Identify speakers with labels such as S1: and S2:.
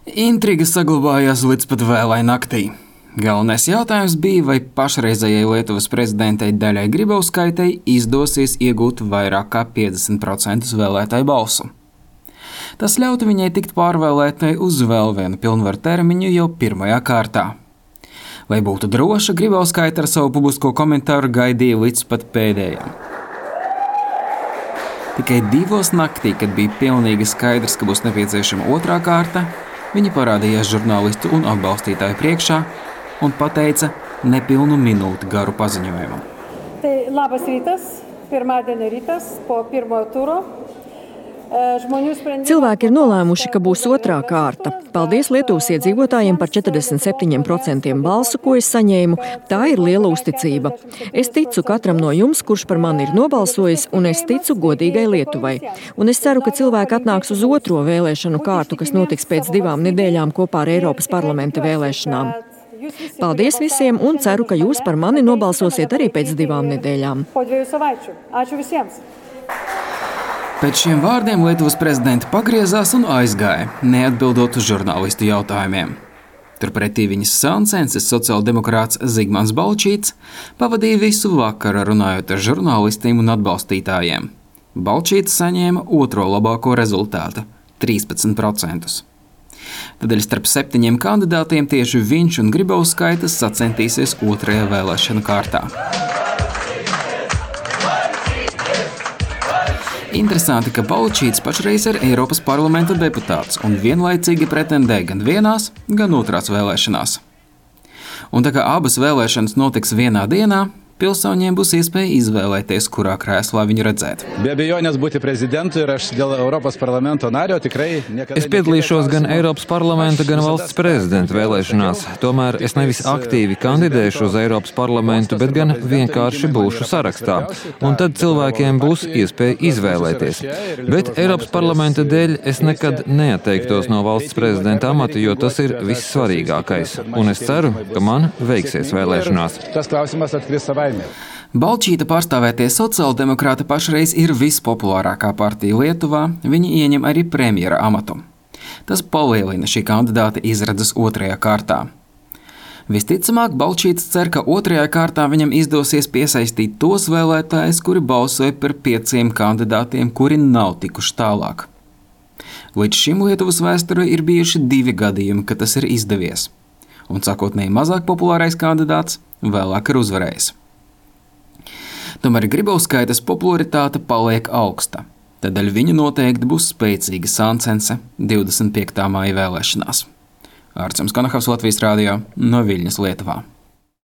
S1: Intriga saglabājās līdz pat vēlai naktī. Galvenais jautājums bija, vai pašreizējai Lietuvas prezidentei Daļai Grybauskaitei izdosies iegūt vairāk kā 50% vēlētāju balsu. Tas ļautu viņai tikt pārvēlētai uz vēl vienu pilnvaru termiņu jau pirmajā kārtā. Lai būtu droša, Grybauskaite ar savu publisko komentāru gaidīja līdz pat pēdējiem. Tikai 2 naktī, kad bija pilnīgi skaidrs, ka būs nepieciešama otrā kārta, viņa parādījās žurnālistu un atbalstītāju priekšā un pateica nepilnu minūti garu paziņojumu.
S2: Labas rytas, pirmadienio rytas po pirmojo turo.
S3: Cilvēki ir nolēmuši, ka būs otrā kārta. Paldies Lietuvas iedzīvotājiem par 47% balsu, ko es saņēmu. Tā ir liela uzticība. Es ticu katram no jums, kurš par mani ir nobalsojis, un es ticu godīgai Lietuvai. Un es ceru, ka cilvēki atnāks uz otro vēlēšanu kārtu, kas notiks pēc 2 nedēļām kopā ar Eiropas parlamenta vēlēšanām. Paldies visiem un ceru, ka jūs par mani nobalsosiet arī pēc 2 nedēļām.
S1: Pēc šiem vārdiem Lietuvas prezidenta pagriezās un aizgāja, neatbildot uz žurnālistu jautājumiem. Turpretī viņas sāncensis sociāldemokrāts Zigmants Balčīts pavadīja visu vakaru runājot ar žurnālistiem un atbalstītājiem. Balčīts saņēma otro labāko rezultātu – 13%. Tādēļ starp 7 kandidātiem tieši viņš un Grybauskaite sacentīsies otrajā vēlēšanu kārtā. Interesanti, ka Balčīts pašreiz ir Eiropas parlamenta deputāts un vienlaicīgi pretendē gan vienās, gan otrās vēlēšanās. Un tā kā abas vēlēšanas notiks vienā dienā, pilsoņiem būs iespēja izvēlēties, kurā krēslā viņu redzēt.
S4: Be abejonės būti prezidentu ir aš dėl Europos parlamento nario tikrai niekada...
S5: Es piedalīšos gan Eiropas parlamenta, gan valsts prezidenta vēlēšanās. Tomēr es nevis aktīvi kandidēšu uz Eiropas parlamentu, bet gan vienkārši būšu sarakstā. Un tad cilvēkiem būs iespēja izvēlēties. Bet Eiropas parlamenta dēļ es nekad neatteiktos no valsts prezidenta amata, jo tas ir vissvarīgākais. Un es ceru, ka man veiksies vēlēšanās.
S4: Tas klausimas atkris savai.
S1: Balčīta pārstāvētie sociāldemokrāti pašreiz ir vispopulārākā partija Lietuvā, viņi ieņem arī premjera amatu. Tas palielina šī kandidāta izredzes otrajā kārtā. Visticamāk, Balčīts cer, ka otrajā kārtā viņam izdosies piesaistīt tos vēlētājus, kuri balsoja par 5 kandidātiem, kuri nav tikuši tālāk. Līdz šim Lietuvas vēsturē ir bijuši 2 gadījumi, kad tas ir izdevies. Un sākotnēji mazāk populārais kandidāts vēlāk ir uzvarējis. Tomēr Grybauskaites popularitāte paliek augsta. Tādēļ viņa noteikti būs spēcīga sāncense 25. māja vēlēšanās. Arcums Konahavs, Latvijas radio, no Viļņas, Lietuvā.